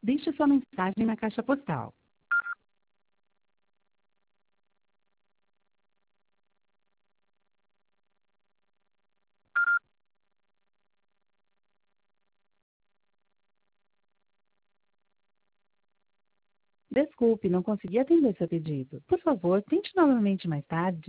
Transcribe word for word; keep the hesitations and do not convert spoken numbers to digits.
Deixe sua mensagem na caixa postal. Desculpe, não consegui atender seu pedido. Por favor, tente novamente mais tarde.